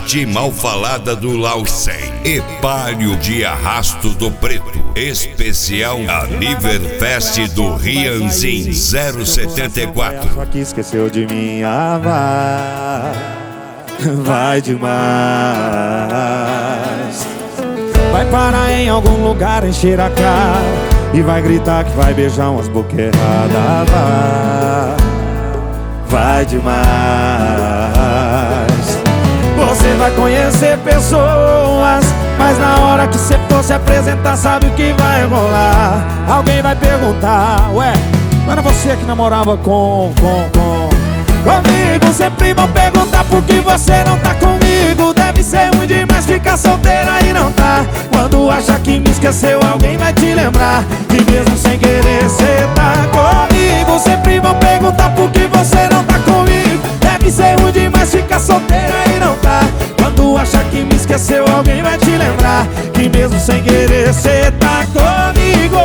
Arte mal falada do Laucem e Palio de Arrasto do Preto. Especial Aniverfest do Rianzin 074. Só que esqueceu de mim, vai demais. Vai parar em algum lugar, encher a cara e vai gritar que vai beijar umas boca erradas. Vai demais. Você vai conhecer pessoas, mas na hora que você for se apresentar, sabe o que vai rolar? Alguém vai perguntar: ué, não era você que namorava comigo? Sempre vão perguntar por que você não tá comigo. Deve ser ruim demais ficar solteira e não tá. Quando acha que me esqueceu, alguém vai te lembrar que mesmo sem querer cê tá comigo. Sempre vão perguntar por que você não tá comigo. Deve ser ruim demais ficar solteira e não tá. Quando acha que me esqueceu, alguém vai te lembrar que mesmo sem querer cê tá comigo.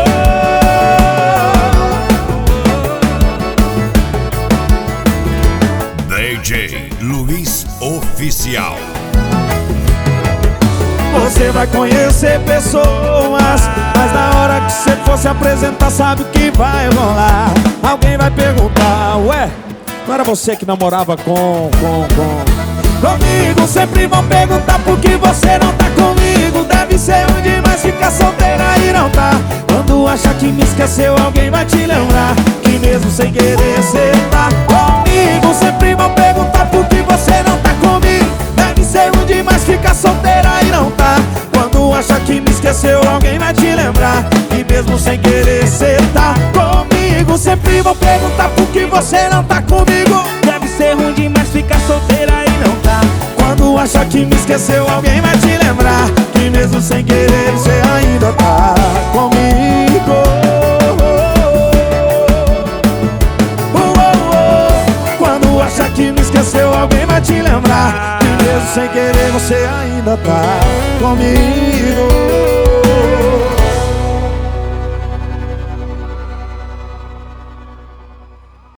DJ Luiz Oficial. Você vai conhecer pessoas, mas na hora que você for se apresentar, sabe o que vai rolar? Alguém vai perguntar: ué, não era você que namorava comigo? Sempre vão perguntar por que você não tá comigo. Deve ser ruim demais ficar solteira e não tá. Quando acha que me esqueceu, alguém vai te lembrar que mesmo sem querer cê tá comigo. Sempre vão perguntar por que você não tá comigo. Deve ser ruim demais ficar solteira e não tá. Quando acha que me esqueceu, alguém vai te lembrar que mesmo sem querer cê tá comigo. Sempre vão perguntar por que você não tá comigo. Deve ser ruim demais ficar solteira e não tá. Quando acha que me esqueceu, alguém vai te lembrar que mesmo sem querer você ainda tá comigo. Quando acha que me esqueceu, alguém vai te lembrar que mesmo sem querer você ainda tá comigo.